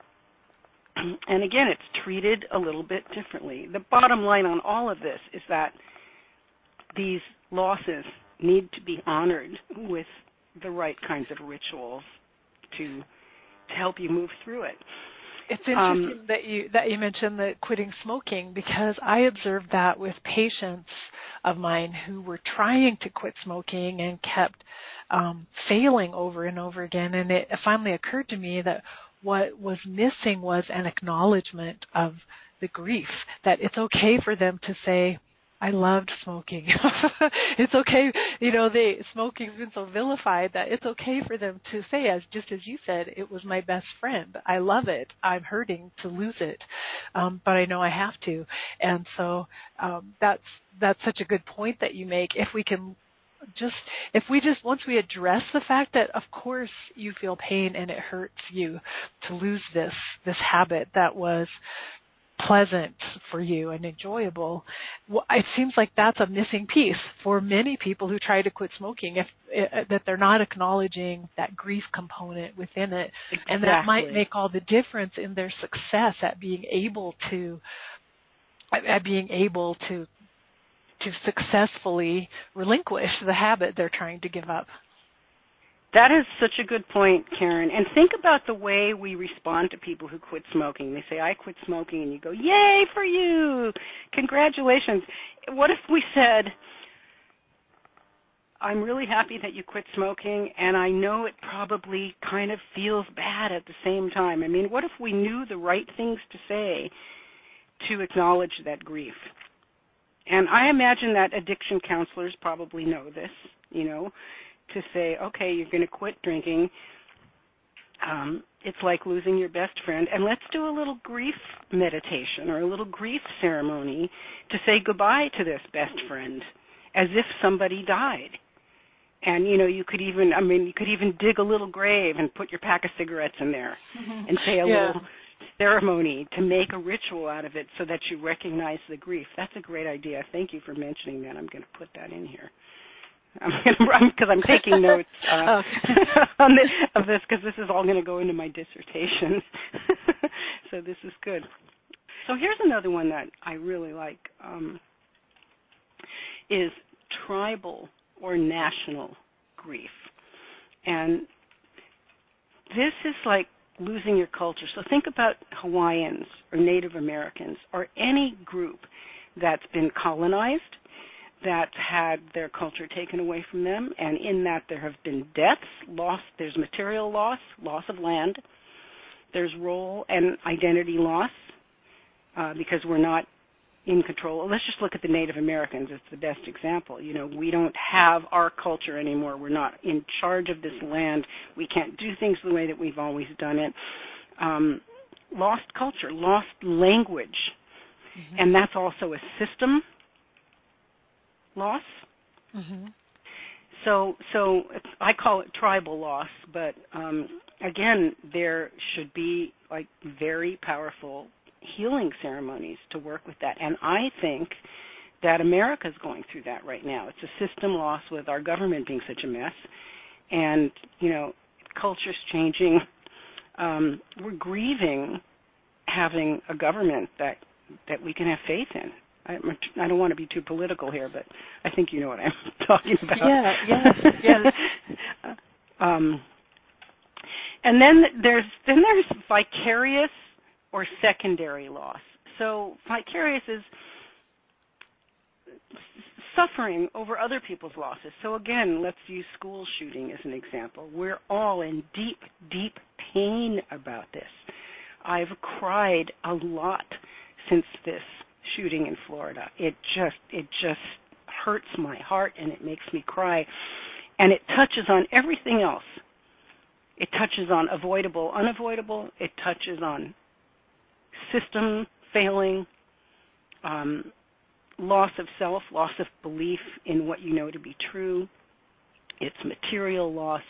And again, it's treated a little bit differently. The bottom line on all of this is that these losses need to be honored with the right kinds of rituals to help you move through it. It's interesting that you mentioned the quitting smoking, because I observed that with patients of mine who were trying to quit smoking and kept failing over and over again. And it finally occurred to me that what was missing was an acknowledgement of the grief, that it's okay for them to say, I loved smoking. It's okay, smoking's been so vilified that it's okay for them to say, just as you said, it was my best friend. I love it. I'm hurting to lose it, but I know I have to. And so that's such a good point that you make. If we once we address the fact that of course you feel pain and it hurts you to lose this habit that was pleasant for you and enjoyable, it seems like that's a missing piece for many people who try to quit smoking, that they're not acknowledging that grief component within it. Exactly. And that might make all the difference in their success at being able to successfully relinquish the habit they're trying to give up. That is such a good point, Karen. And think about the way we respond to people who quit smoking. They say, I quit smoking, and you go, yay for you, congratulations. What if we said, I'm really happy that you quit smoking, and I know it probably kind of feels bad at the same time. I mean, what if we knew the right things to say to acknowledge that grief? And I imagine that addiction counselors probably know this, to say, okay, you're going to quit drinking. it's like losing your best friend. And let's do a little grief meditation or a little grief ceremony to say goodbye to this best friend as if somebody died. And, you could even dig a little grave and put your pack of cigarettes in there and say a little ceremony to make a ritual out of it so that you recognize the grief. That's a great idea. Thank you for mentioning that. I'm going to put that in here. Because I'm taking notes of this because this is all going to go into my dissertation. So this is good. So here's another one that I really like is tribal or national grief. And this is like losing your culture. So think about Hawaiians or Native Americans or any group that's been colonized, that's had their culture taken away from them, and in that there have been deaths, loss, there's material loss, loss of land, there's role and identity loss because we're not in control. Let's just look at the Native Americans. It's the best example. We don't have our culture anymore. We're not in charge of this land. We can't do things the way that we've always done it. Lost culture, lost language, and that's also a system loss. So I call it tribal loss, but again, there should be like very powerful healing ceremonies to work with that. And I think that America's going through that right now. It's a system loss with our government being such a mess. And, culture's changing. We're grieving having a government that we can have faith in. I don't want to be too political here, but I think you know what I'm talking about. Yes. And then there's vicarious or secondary loss. So vicarious is suffering over other people's losses. So again, let's use school shooting as an example. We're all in deep, deep pain about this. I've cried a lot since this shooting in Florida. It just hurts my heart and it makes me cry. And it touches on everything else. It touches on avoidable, unavoidable. It touches on system failing, loss of self, loss of belief in what you know to be true. It's material loss.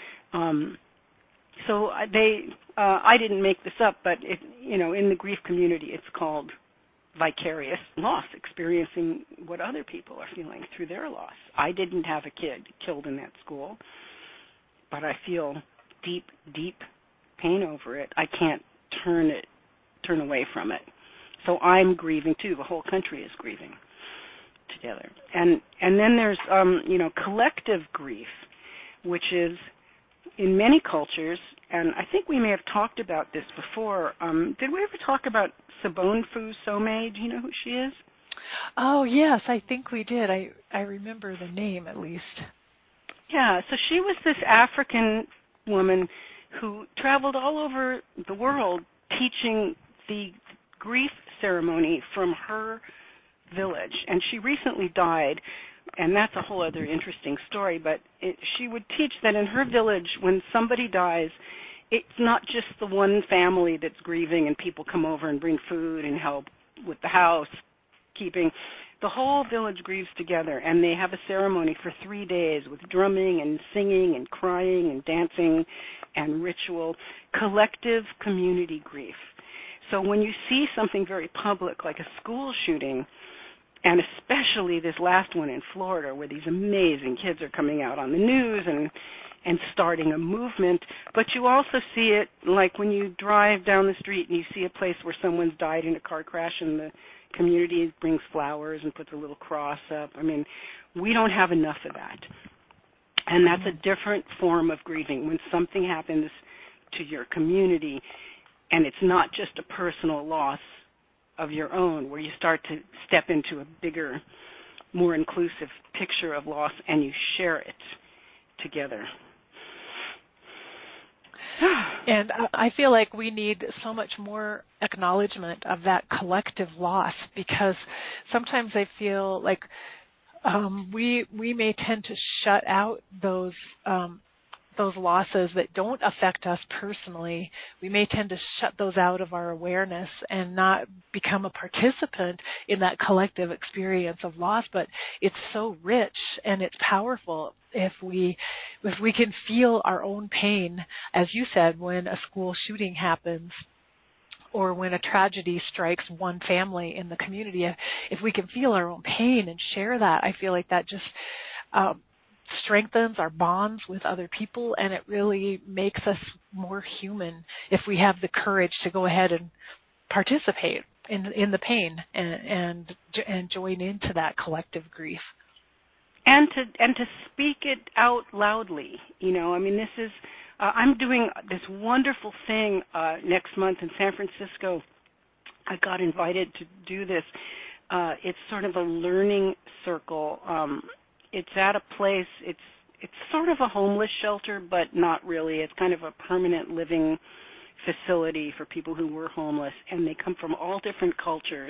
So I didn't make this up, but in the grief community, it's called vicarious loss, experiencing what other people are feeling through their loss. I didn't have a kid killed in that school, but I feel deep, deep pain over it. I can't turn away from it. So I'm grieving too. The whole country is grieving together. And then there's collective grief, which is in many cultures, and I think we may have talked about this before. Did we ever talk about Sobonfu Somé? Do you know who she is? Oh, yes, I think we did. I remember the name at least. Yeah, so she was this African woman who traveled all over the world teaching the grief ceremony from her village. And she recently died, and that's a whole other interesting story, but she would teach that in her village, when somebody dies, it's not just the one family that's grieving and people come over and bring food and help with the housekeeping. The whole village grieves together, and they have a ceremony for 3 days with drumming and singing and crying and dancing and ritual, collective community grief. So when you see something very public like a school shooting, and especially this last one in Florida where these amazing kids are coming out on the news and starting a movement, but you also see it like when you drive down the street and you see a place where someone's died in a car crash and the community brings flowers and puts a little cross up. I mean, we don't have enough of that. And that's a different form of grieving when something happens to your community and it's not just a personal loss of your own, where you start to step into a bigger, more inclusive picture of loss and you share it together. And I feel like we need so much more acknowledgement of that collective loss, because sometimes I feel like we may tend to shut out those those losses that don't affect us personally, we may tend to shut those out of our awareness and not become a participant in that collective experience of loss. But it's so rich and it's powerful if we can feel our own pain, as you said, when a school shooting happens or when a tragedy strikes one family in the community. If we can feel our own pain and share that, I feel like that just strengthens our bonds with other people, and it really makes us more human if we have the courage to go ahead and participate in the pain and join into that collective grief. And to speak it out loudly. I mean, this is I'm doing this wonderful thing next month in San Francisco. I got invited to do this. It's sort of a learning circle. It's at a place, it's sort of a homeless shelter, but not really. It's kind of a permanent living facility for people who were homeless, and they come from all different cultures,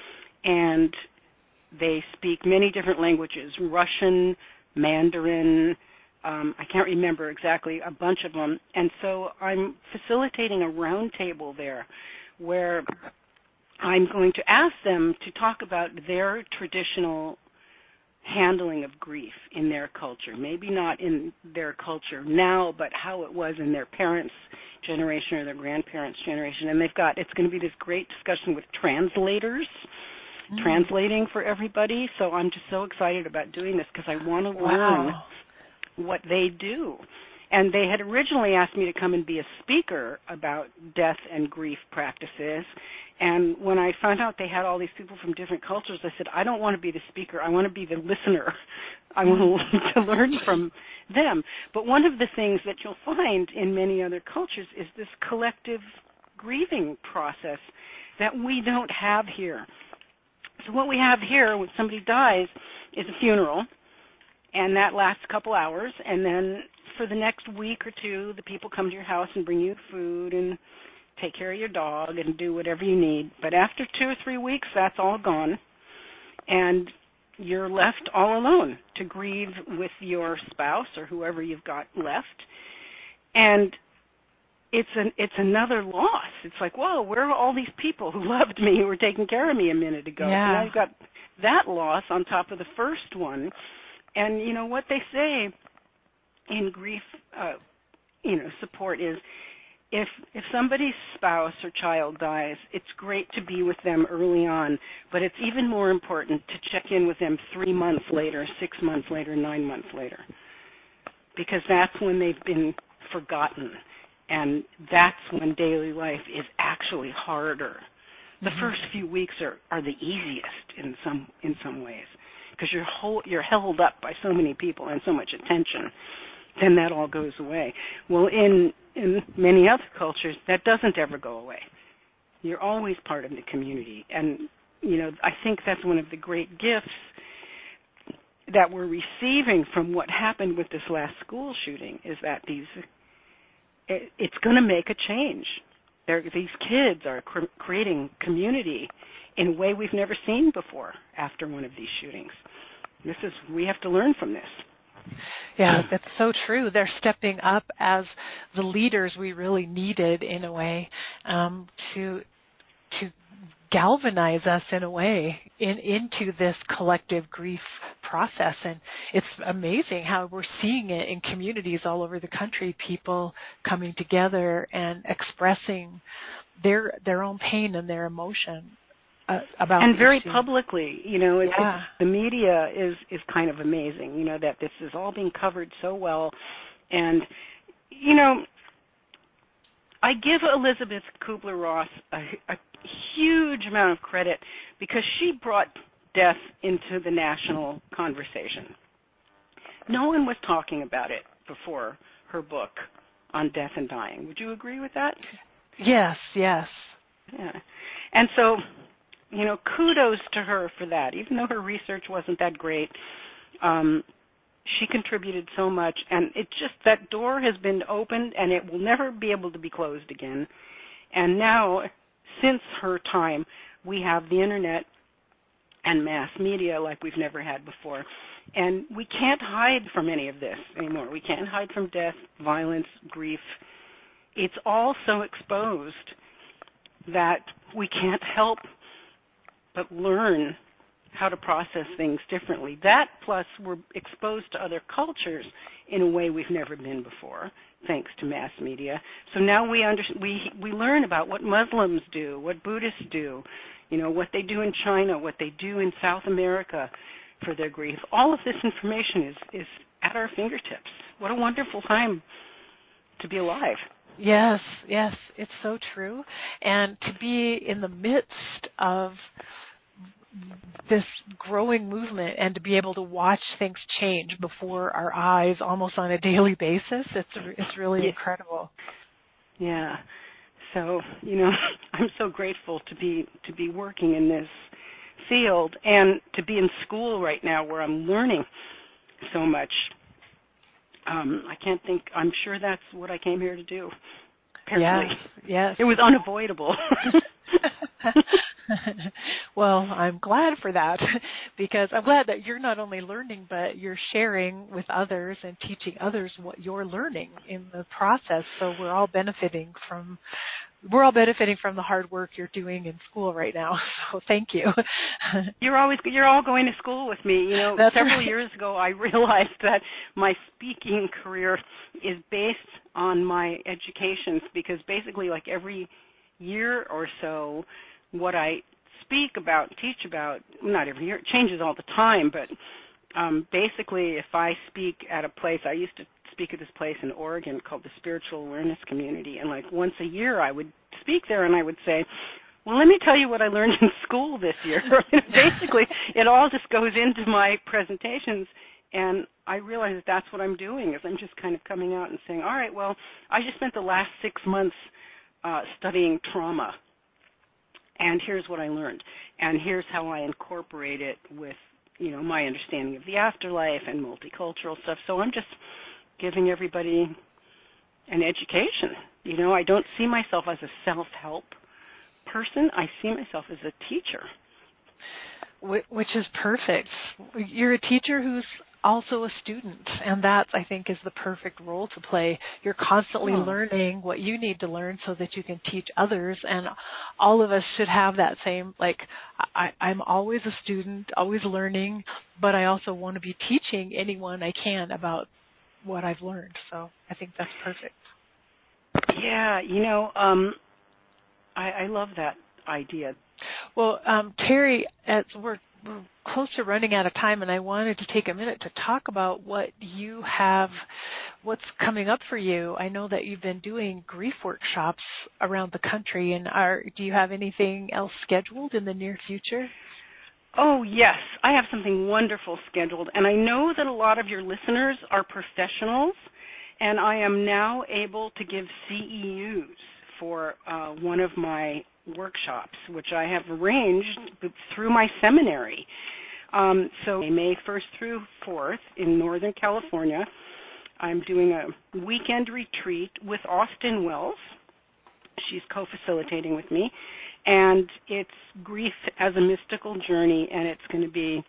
and they speak many different languages, Russian, Mandarin, I can't remember exactly, a bunch of them. And so I'm facilitating a round table there where I'm going to ask them to talk about their traditional handling of grief in their culture, maybe not in their culture now, but how it was in their parents' generation or their grandparents' generation. And it's going to be this great discussion with translators, translating for everybody. So I'm just so excited about doing this because I want to learn what they do. And they had originally asked me to come and be a speaker about death and grief practices. And when I found out they had all these people from different cultures, I said, I don't want to be the speaker. I want to be the listener. I want to learn from them. But one of the things that you'll find in many other cultures is this collective grieving process that we don't have here. So what we have here when somebody dies is a funeral, and that lasts a couple hours, and then for the next week or two, the people come to your house and bring you food and take care of your dog and do whatever you need. But after 2 or 3 weeks, that's all gone, and you're left all alone to grieve with your spouse or whoever you've got left. And it's another loss. It's like, whoa, where are all these people who loved me, who were taking care of me a minute ago? Yeah. So now you've got that loss on top of the first one. And, what they say in grief, support is if somebody's spouse or child dies, it's great to be with them early on, but it's even more important to check in with them 3 months later, 6 months later, 9 months later, because that's when they've been forgotten, and that's when daily life is actually harder. The first few weeks are the easiest in some ways, because you're held up by so many people and so much attention. Then that all goes away. Well, in many other cultures, that doesn't ever go away. You're always part of the community. And, I think that's one of the great gifts that we're receiving from what happened with this last school shooting is that it's going to make a change. These kids are creating community in a way we've never seen before after one of these shootings. We have to learn from this. Yeah, that's so true. They're stepping up as the leaders we really needed in a way to galvanize us in a way into this collective grief process. And it's amazing how we're seeing it in communities all over the country, people coming together and expressing their own pain and their emotion. And very publicly, the media is kind of amazing, that this is all being covered so well. And, I give Elizabeth Kubler-Ross a huge amount of credit because she brought death into the national conversation. No one was talking about it before her book on death and dying. Would you agree with that? Yes. Yeah. And so, kudos to her for that. Even though her research wasn't that great, she contributed so much, and that door has been opened, and it will never be able to be closed again. And now, since her time, we have the Internet, and mass media like we've never had before. And we can't hide from any of this anymore. We can't hide from death, violence, grief. It's all so exposed that we can't help but learn how to process things differently. That plus we're exposed to other cultures in a way we've never been before, thanks to mass media. So now we learn about what Muslims do, what Buddhists do, what they do in China, what they do in South America for their grief. All of this information is at our fingertips. What a wonderful time to be alive. Yes, it's so true. And to be in the midst of this growing movement and to be able to watch things change before our eyes almost on a daily basis, it's really incredible. Yeah. So, I'm so grateful to be working in this field and to be in school right now where I'm learning so much. I'm sure that's what I came here to do. Apparently. Yes. It was unavoidable. Well, I'm glad for that, because I'm glad that you're not only learning, but you're sharing with others and teaching others what you're learning in the process. So we're all benefiting from the hard work you're doing in school right now. So thank you. You're all going to school with me. Several years ago I realized that my speaking career is based on my educations, because basically like every year or so what I speak about, teach about, not every year, it changes all the time, but basically if I speak at a place, I used to speak at this place in Oregon called the Spiritual Awareness Community, and like once a year I would speak there and I would say, well, let me tell you what I learned in school this year. Basically, it all just goes into my presentations, and I realize that that's what I'm doing, is I'm just kind of coming out and saying, all right, well, I just spent the last 6 months studying trauma, and here's what I learned, and here's how I incorporate it with, my understanding of the afterlife and multicultural stuff. So I'm just giving everybody an education. I don't see myself as a self-help person. I see myself as a teacher. Which is perfect. You're a teacher who's also a student, and that, I think, is the perfect role to play. You're constantly learning what you need to learn so that you can teach others, and all of us should have that same, I'm always a student, always learning, but I also want to be teaching anyone I can about what I've learned. So I think that's perfect. Yeah, I love that idea. Well, Terry, as we're close to running out of time, and I wanted to take a minute to talk about what's coming up for you. I know that you've been doing grief workshops around the country, and do you have anything else scheduled in the near future? Oh, yes. I have something wonderful scheduled, and I know that a lot of your listeners are professionals, and I am now able to give CEUs for one of my workshops, which I have arranged through my seminary. So May 1st through 4th in Northern California, I'm doing a weekend retreat with Austin Wells. She's co-facilitating with me. And it's Grief as a Mystical Journey, and it's going to be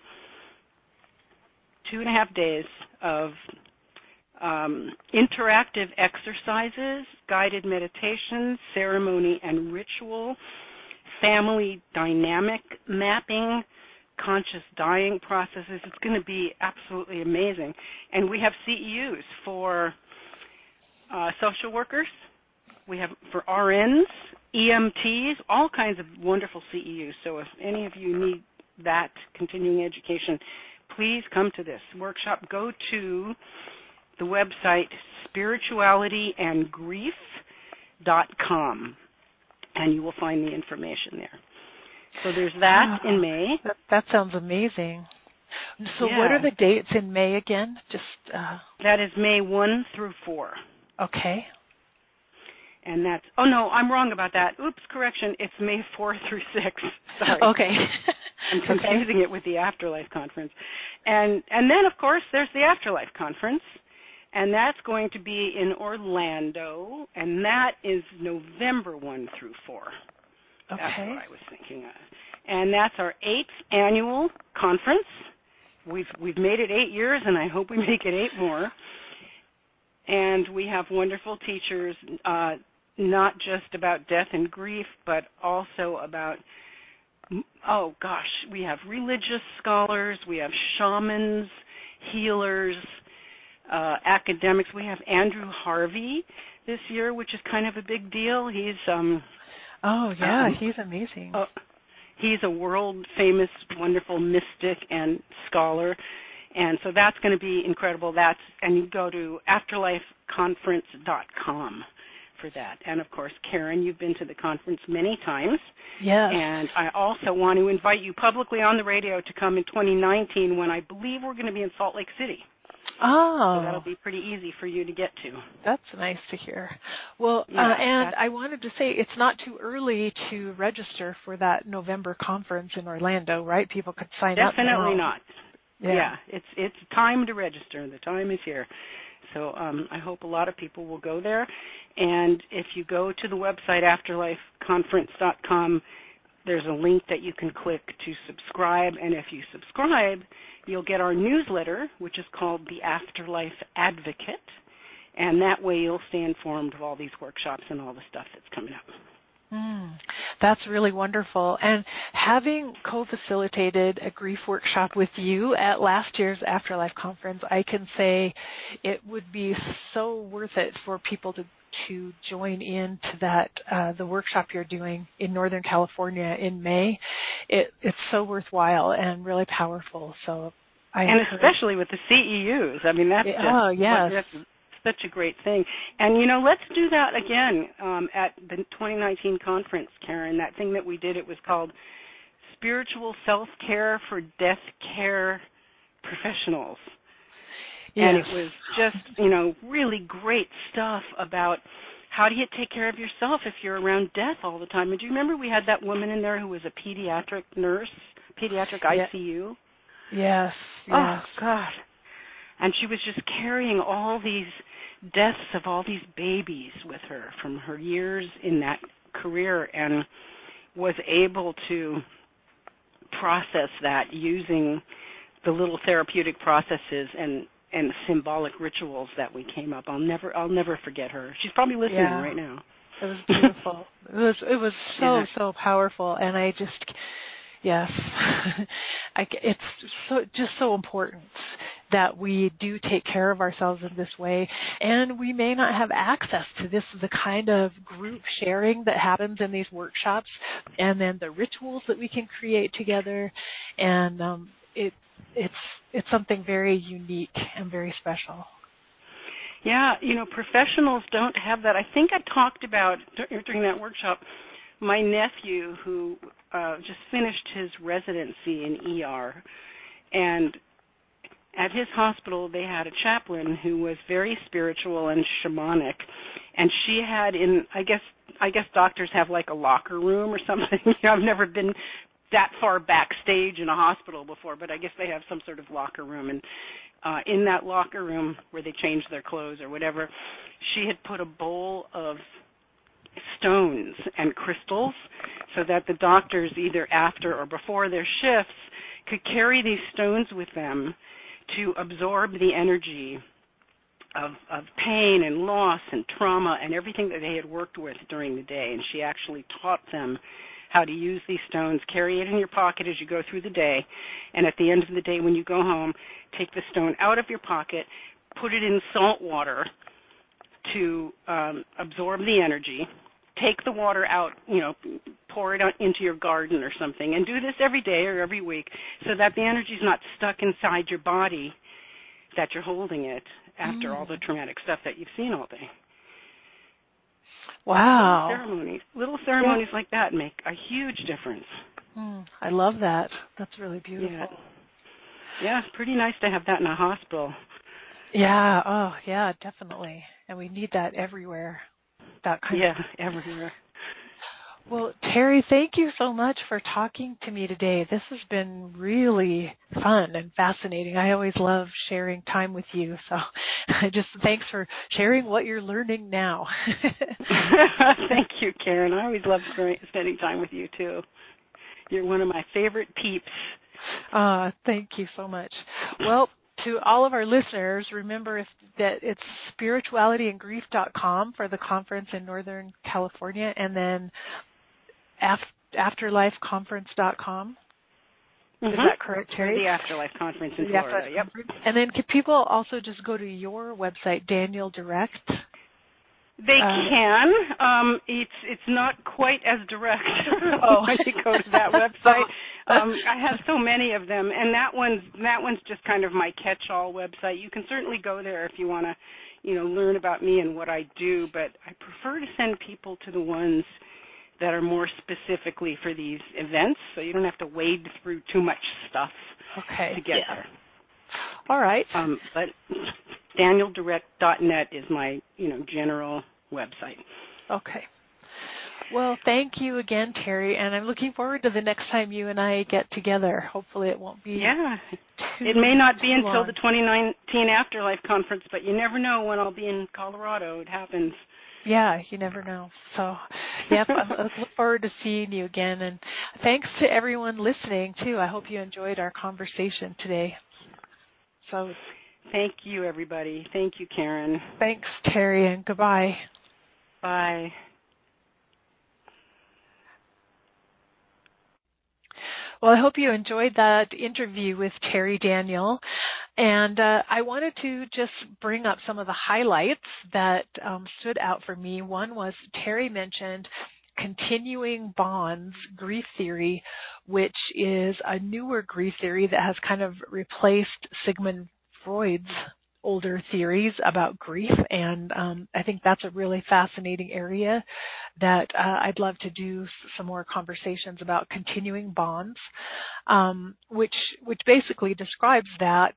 2.5 days of interactive exercises, guided meditation, ceremony and ritual, family dynamic mapping, conscious dying processes. It's going to be absolutely amazing. And we have CEUs for social workers. We have for RNs, EMTs, all kinds of wonderful CEUs. So if any of you need that continuing education, please come to this workshop. Go to the website spiritualityandgrief.com, and you will find the information there. So there's that in May. That sounds amazing. So what are the dates in May again? That is May 1 through 4. Okay. And that's, oh no, I'm wrong about that. Oops, correction. It's May 4 through 6. Sorry. Okay. I'm confusing it with the Afterlife Conference. And then, of course, there's the Afterlife Conference, and that's going to be in Orlando, and that is November 1 through 4. Okay. That's what I was thinking of. and that's our 8th annual conference. We've made it 8 years, and I hope we make it 8 more. And we have wonderful teachers, not just about death and grief, but also about, we have religious scholars, we have shamans, healers, academics. We have Andrew Harvey this year, which is kind of a big deal. He's he's amazing. He's a world-famous, wonderful mystic and scholar. And so that's going to be incredible. And you go to afterlifeconference.com for that. And, of course, Karen, you've been to the conference many times. Yes. And I also want to invite you publicly on the radio to come in 2019 when I believe we're going to be in Salt Lake City. Oh. So that'll be pretty easy for you to get to. That's nice to hear. Well, and I wanted to say it's not too early to register for that November conference in Orlando, right? People could sign up. Definitely not. Yeah, it's time to register. The time is here. So I hope a lot of people will go there. And if you go to the website, afterlifeconference.com, there's a link that you can click to subscribe. And if you subscribe, you'll get our newsletter, which is called The Afterlife Advocate. And that way you'll stay informed of all these workshops and all the stuff that's coming up. That's really wonderful. And having co-facilitated a grief workshop with you at last year's Afterlife Conference, I can say it would be so worth it for people to join in to that, the workshop you're doing in Northern California in May. It's so worthwhile and really powerful. So especially with the CEUs. I mean, that's such a great thing. And, let's do that again at the 2019 conference, Karen. That thing that we did, it was called Spiritual Self-Care for Death Care Professionals. Yes. And it was just, really great stuff about how do you take care of yourself if you're around death all the time. And do you remember we had that woman in there who was a pediatric nurse, pediatric ICU? Yes. Oh, God. And she was just carrying all these deaths of all these babies with her from her years in that career and was able to process that using the little therapeutic processes and symbolic rituals that we came up. I'll never forget her. She's probably listening right now. It was beautiful. It was so powerful, and I just it's so important that we do take care of ourselves in this way, and we may not have access to the kind of group sharing that happens in these workshops, and then the rituals that we can create together, and it's something very unique and very special. Yeah, professionals don't have that. I think I talked about during that workshop my nephew who just finished his residency in ER, and at his hospital they had a chaplain who was very spiritual and shamanic, and she had I guess doctors have like a locker room or something. I've never been that far backstage in a hospital before, but I guess they have some sort of locker room, and in that locker room where they change their clothes or whatever, she had put a bowl of stones and crystals so that the doctors either after or before their shifts could carry these stones with them to absorb the energy of pain and loss and trauma and everything that they had worked with during the day. And she actually taught them how to use these stones, carry it in your pocket as you go through the day, and at the end of the day when you go home, take the stone out of your pocket, put it in salt water to absorb the energy, take the water out, pour it out into your garden or something, and do this every day or every week so that the energy is not stuck inside your body, that you're holding it after all the traumatic stuff that you've seen all day. Wow. Little ceremonies like that make a huge difference. I love that. That's really beautiful. Yeah, it's pretty nice to have that in a hospital. Yeah, definitely. And we need that everywhere. Everywhere. Well, Terry, thank you so much for talking to me today. This has been really fun and fascinating. I always love sharing time with you. So thanks for sharing what you're learning now. Thank you, Karen. I always love spending time with you, too. You're one of my favorite peeps. Thank you so much. Well, to all of our listeners, remember that it's spiritualityandgrief.com for the conference in Northern California, and then afterlifeconference.com. Is that correct, Terry? The Afterlife Conference in Florida, yep. And then can people also just go to your website, Daniel Direct? They can. It's not quite as direct when you go to that website. I have so many of them, and that one's just kind of my catch-all website. You can certainly go there if you want to, learn about me and what I do, but I prefer to send people to the ones that are more specifically for these events, so you don't have to wade through too much stuff to get there. All right. But danieldirect.net is my, general website. Okay. Well, thank you again, Terry, and I'm looking forward to the next time you and I get together. Hopefully it won't be it may not be until long. the 2019 Afterlife Conference, but you never know when I'll be in Colorado. It happens. Yeah, you never know. So, I look forward to seeing you again. And thanks to everyone listening, too. I hope you enjoyed our conversation today. So, thank you, everybody. Thank you, Karen. Thanks, Terry, and goodbye. Bye. Well, I hope you enjoyed that interview with Terry Daniel. And I wanted to just bring up some of the highlights that stood out for me. One was Terry mentioned continuing bonds grief theory, which is a newer grief theory that has kind of replaced Sigmund Freud's older theories about grief, and I think that's a really fascinating area that I'd love to do some more conversations about continuing bonds, which basically describes that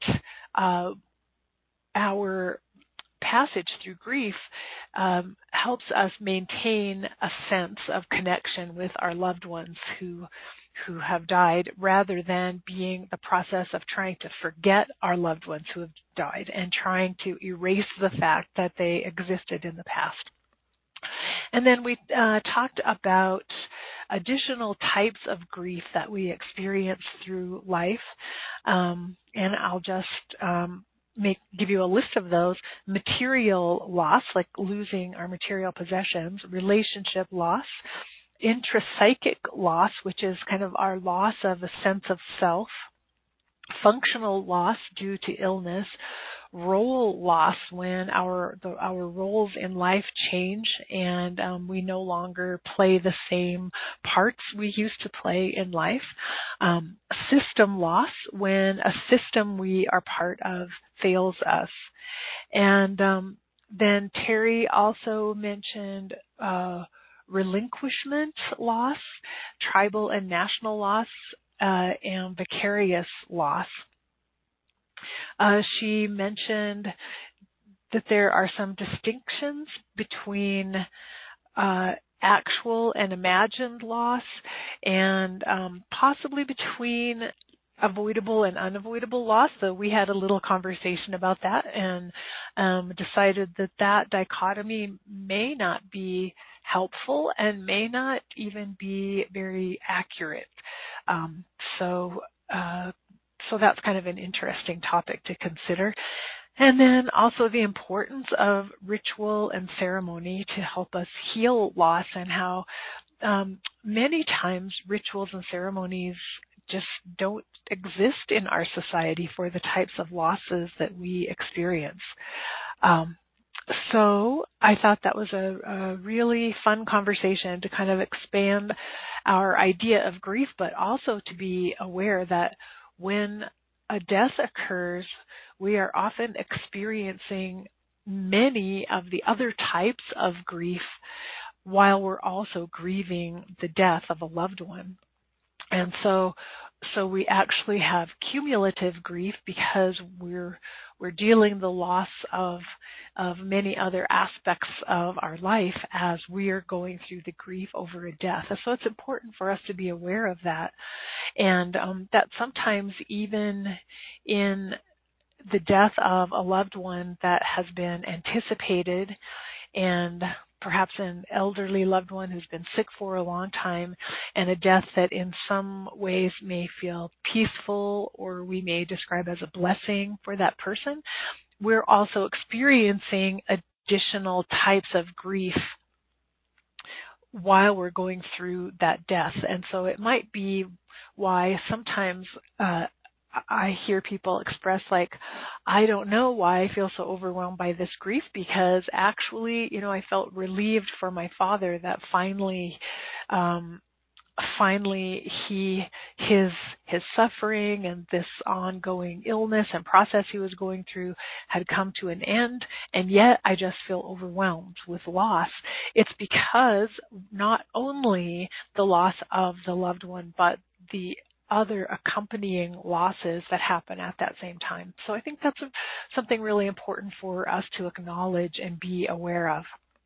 our passage through grief helps us maintain a sense of connection with our loved ones who have died, rather than being the process of trying to forget our loved ones who have died and trying to erase the fact that they existed in the past. And then we talked about additional types of grief that we experience through life, and I'll just give you a list of those. Material loss, like losing our material possessions, relationship loss, intrapsychic loss, which is kind of our loss of a sense of self, functional loss due to illness, role loss when our roles in life change and we no longer play the same parts we used to play in life, system loss when a system we are part of fails us. And then Terry also mentioned relinquishment loss, tribal and national loss, and vicarious loss. She mentioned that there are some distinctions between actual and imagined loss, and possibly between avoidable and unavoidable loss. So we had a little conversation about that and decided that dichotomy may not be helpful and may not even be very accurate. So that's kind of an interesting topic to consider. And then also the importance of ritual and ceremony to help us heal loss, and how many times rituals and ceremonies just don't exist in our society for the types of losses that we experience. So I thought that was a really fun conversation to kind of expand our idea of grief, but also to be aware that when a death occurs, we are often experiencing many of the other types of grief while we're also grieving the death of a loved one. And so we actually have cumulative grief because we're dealing the loss of many other aspects of our life as we are going through the grief over a death. And so it's important for us to be aware of that, and that sometimes even in the death of a loved one that has been anticipated and perhaps an elderly loved one who's been sick for a long time, and a death that in some ways may feel peaceful or we may describe as a blessing for that person, we're also experiencing additional types of grief while we're going through that death. And so it might be why sometimes I hear people express like, I don't know why I feel so overwhelmed by this grief, because actually, I felt relieved for my father that finally his suffering and this ongoing illness and process he was going through had come to an end, and yet I just feel overwhelmed with loss. It's because not only the loss of the loved one, but the other accompanying losses that happen at that same time. So I think that's something really important for us to acknowledge and be aware of.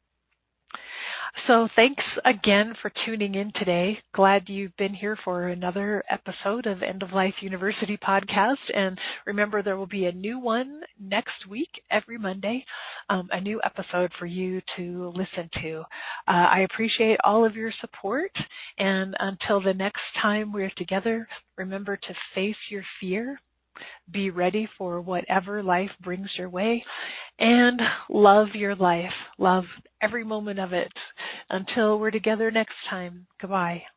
So thanks again for tuning in today. Glad you've been here for another episode of End of Life University podcast. And remember, there will be a new one next week, every Monday, a new episode for you to listen to. I appreciate all of your support. And until the next time we're together, remember to face your fear. Be ready for whatever life brings your way, and love your life. Love every moment of it. Until we're together next time, goodbye.